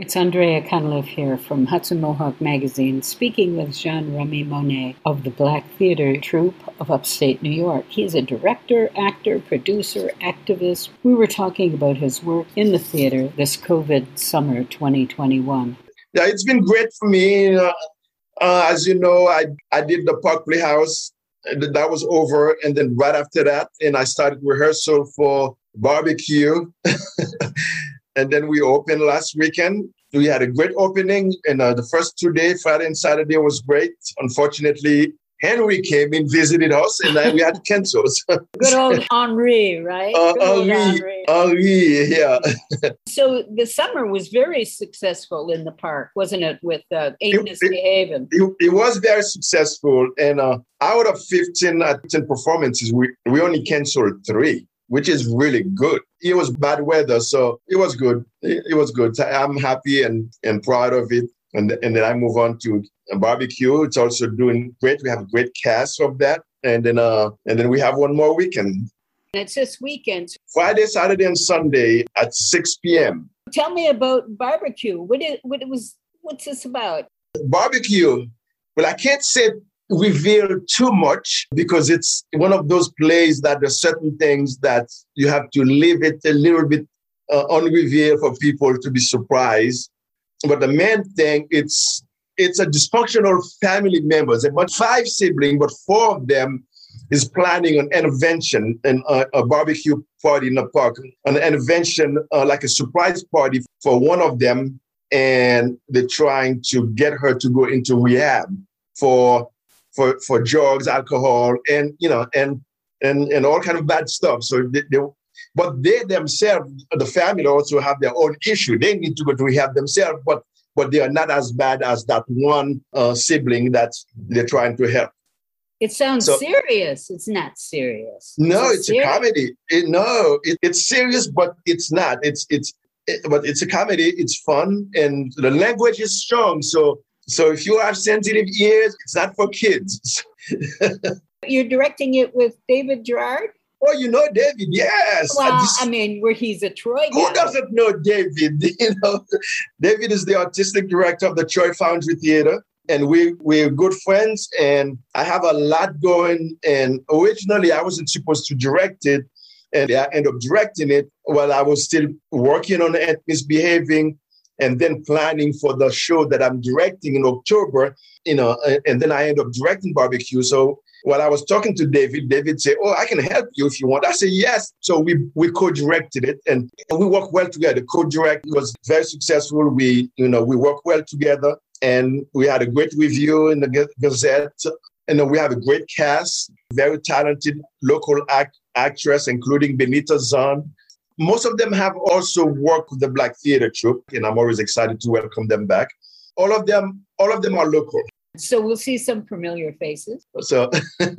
It's Andrea Cunliffe here from Hudson Mohawk Magazine, speaking with Jean-Remy Monet of the Black Theater Troupe of upstate New York. He is a director, actor, producer, activist. We were talking about his work in the theater this COVID summer 2021. Yeah, it's been great for me. As you know, I did the Park Playhouse, and that was over. And then right after that, and I started rehearsal for Barbecue. And then we opened last weekend. We had a great opening. And the first 2 days, Friday and Saturday, was great. Unfortunately, Henry came and visited us, and then we had to cancel. Good old Henri, right? Henri, yeah. So the summer was very successful in the park, wasn't it, with Ain't Misbehaving? It was very successful. And out of 15 performances, we only canceled 3. Which is really good. It was bad weather, so it was good. It was good. I'm happy and proud of it. And then I move on to Barbecue. It's also doing great. We have a great cast of that. And then we have one more weekend. It's this weekend. Friday, Saturday, and Sunday at 6 p.m. Tell me about Barbecue. What's this about? Barbecue. Well, I can't say reveal too much because it's one of those plays that there's certain things that you have to leave it a little bit unrevealed for people to be surprised. But the main thing, it's a dysfunctional family members, about 5 siblings, but 4 of them is planning an intervention and a barbecue party in the park, an intervention like a surprise party for one of them, and they're trying to get her to go into rehab for drugs, alcohol, and all kind of bad stuff. So but they themselves, the family also have their own issue. They need to go to rehab themselves, but they are not as bad as that one sibling that they're trying to help. It sounds serious. It's not serious. No, it's a comedy. It's serious, but it's not. But it's a comedy. It's fun, and the language is strong. So if you have sensitive ears, it's not for kids. You're directing it with David Gerard? Oh, you know David, yes. Well, where he's a Troy guy. Who doesn't know David? David is the artistic director of the Troy Foundry Theater, and we're good friends, and I have a lot going. And originally, I wasn't supposed to direct it, and I ended up directing it while I was still working on Ain't Misbehaving, and then planning for the show that I'm directing in October, and then I end up directing Barbecue. So while I was talking to David said, "Oh, I can help you if you want." I said, "Yes." So we co-directed it, and we worked well together. Co-direct was very successful. We worked well together, and we had a great review in the Gazette. And we have a great cast, very talented local actress, including Benita Zahn. Most of them have also worked with the Black Theater Troupe, and I'm always excited to welcome them back. All of them are local. So we'll see some familiar faces. So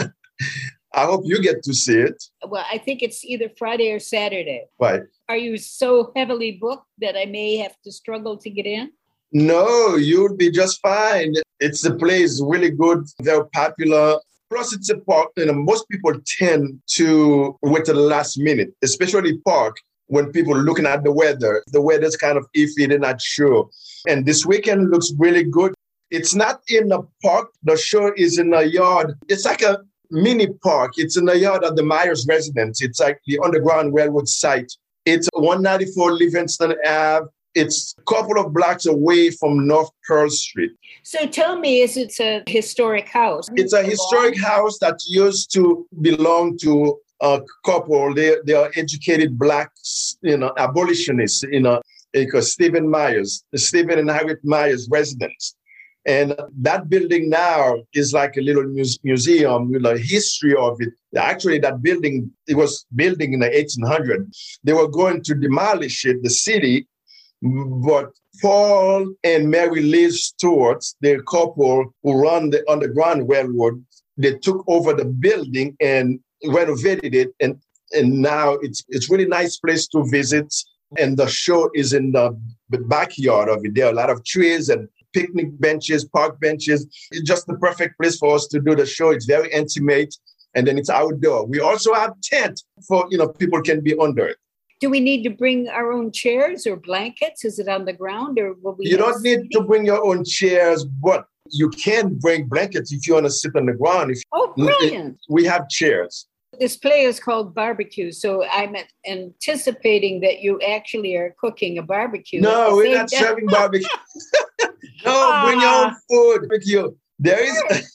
I hope you get to see it. Well, I think it's either Friday or Saturday. Right. Are you so heavily booked that I may have to struggle to get in? No, you'll be just fine. The play is really good, very popular. Plus, it's a park, most people tend to wait to the last minute, especially park, when people are looking at the weather. The weather's kind of iffy, they're not sure. And this weekend looks really good. It's not in the park. The show is in a yard. It's like a mini park. It's in the yard of the Myers residence. It's like the Underground Railroad site. It's 194 Livingston Ave. It's a couple of blocks away from North Pearl Street. So tell me, is it a historic house? It's a historic house that used to belong to a couple. They are educated Black, abolitionists, because Stephen and Harriet Myers residence. And that building now is like a little museum with a history of it. Actually, that building, it was building in the 1800s. They were going to demolish it, the city, but Paul and Mary Liz Stewart, the couple who run the Underground Railroad, they took over the building and renovated it. And now it's really nice place to visit. And the show is in the backyard of it. There are a lot of trees and picnic benches, park benches. It's just the perfect place for us to do the show. It's very intimate. And then it's outdoor. We also have tent for, people can be under it. Do we need to bring our own chairs or blankets? Is it on the ground or will we? You don't need to bring your own chairs, but you can bring blankets if you want to sit on the ground. Oh, brilliant. We have chairs. This play is called Barbecue, so I'm anticipating that you actually are cooking a barbecue. No, we're not serving barbecue. No, bring your own food. Barbecue. There is.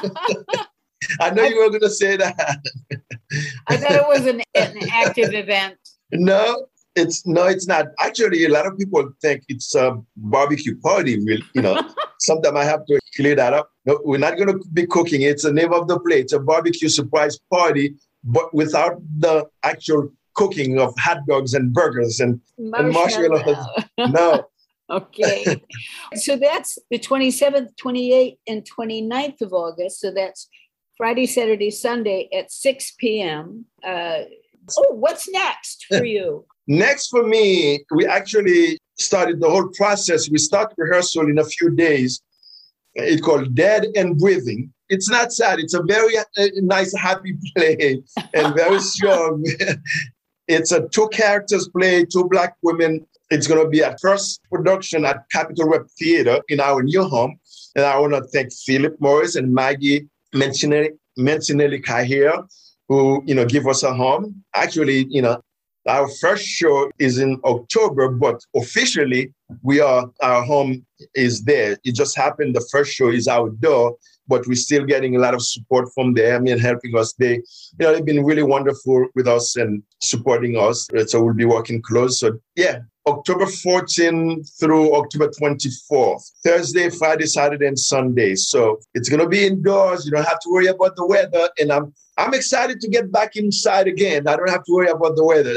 I know you were going to say that. I thought it was an active event. No, it's not. Actually, a lot of people think it's a barbecue party. Sometimes I have to clear that up. No, we're not going to be cooking. It's the name of the play. It's a barbecue surprise party, but without the actual cooking of hot dogs and burgers and marshmallows. No. Okay. So that's the 27th, 28th, and 29th of August. So that's Friday, Saturday, Sunday at 6 p.m. What's next for you? Next for me, we actually started the whole process. We start rehearsal in a few days. It's called Dead and Breathing. It's not sad. It's a very nice, happy play and very strong. It's a 2 characters play, 2 Black women. It's going to be our first production at Capitol Rep Theater in our new home. And I want to thank Philip Morris and Maggie Mencinelli-Kahir, who, give us a home. Actually, our first show is in October, but officially our home is there. It just happened. The first show is outdoor, but we're still getting a lot of support from them and helping us. They've been really wonderful with us and supporting us. So we'll be working close. So October 14th through October 24th, Thursday, Friday, Saturday, and Sunday. So it's going to be indoors. You don't have to worry about the weather. And I'm excited to get back inside again. I don't have to worry about the weather.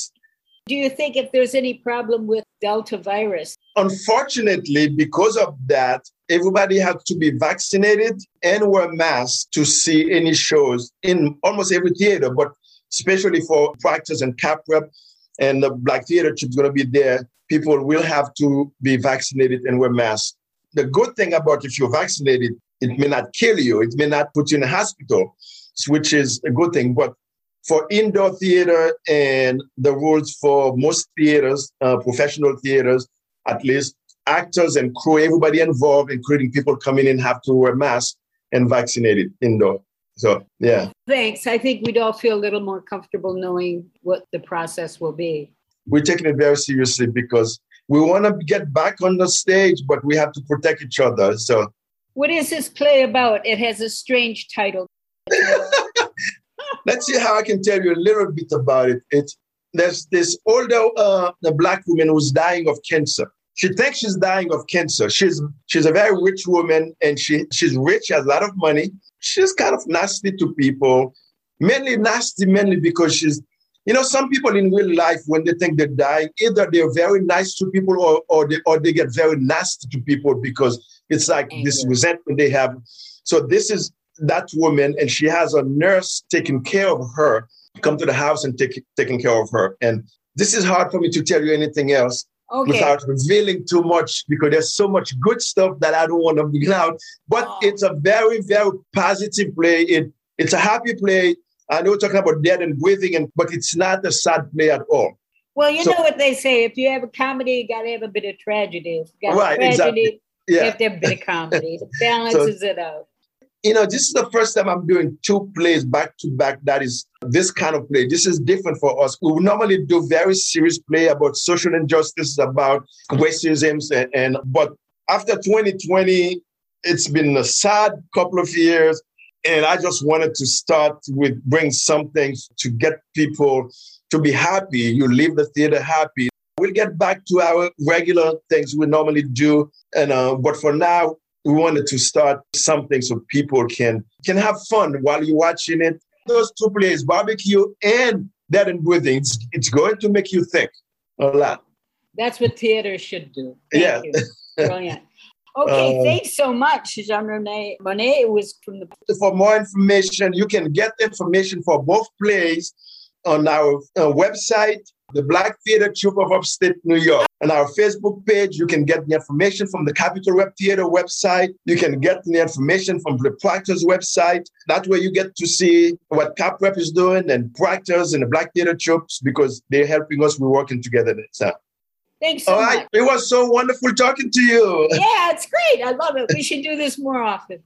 Do you think if there's any problem with Delta virus? Unfortunately, because of that, everybody has to be vaccinated and wear masks to see any shows in almost every theater, but especially for practice and cap rep. And the Black Theater Troupe is going to be there. People will have to be vaccinated and wear masks. The good thing about if you're vaccinated, it may not kill you. It may not put you in a hospital, which is a good thing. But for indoor theater and the rules for most theaters, professional theaters, at least actors and crew, everybody involved, including people coming in, have to wear masks and vaccinated indoor. So, yeah. Thanks. I think we'd all feel a little more comfortable knowing what the process will be. We're taking it very seriously because we want to get back on the stage, but we have to protect each other. So, what is this play about? It has a strange title. Let's see how I can tell you a little bit about it. There's this older Black woman who's dying of cancer. She thinks she's dying of cancer. She's a very rich woman, and she's rich, has a lot of money. She's kind of nasty to people, mainly because she's, some people in real life, when they think they're dying, either they're very nice to people or they get very nasty to people because it's like this resentment they have. So this is that woman, and she has a nurse taking care of her, come to the house and taking care of her. And this is hard for me to tell you anything else. Okay. Without revealing too much, because there's so much good stuff that I don't want to bring out. But It's a very, very positive play. It's a happy play. I know we're talking about dead and breathing, but it's not a sad play at all. Well, you know what they say. If you have a comedy, you got to have a bit of tragedy. If you got tragedy, exactly. You have to have a bit of comedy. It balances it out. This is the first time I'm doing 2 plays back to back. That is this kind of play. This is different for us. We normally do very serious play about social injustice, about racism, but after 2020, it's been a sad couple of years. And I just wanted to bring something to get people to be happy. You leave the theater happy. We'll get back to our regular things we normally do. But for now, we wanted to start something so people can have fun while you're watching it. Those 2 plays, Barbecue and Dead and Breathing, it's going to make you think a lot. That's what theater should do. Thank you. Brilliant. Okay, thanks so much, Jean-Remy Monet. It was from the... For more information, you can get information for both plays on our website, the Black Theater Troupe of Upstate New York. On our Facebook page, you can get the information from the Capitol Rep Theater website. You can get the information from the Proctor's website. That way you get to see what Cap Rep is doing and Proctor's and the Black Theater Troupes, because they're helping us. We're working together. So. Thanks so much. It was so wonderful talking to you. Yeah, it's great. I love it. We should do this more often.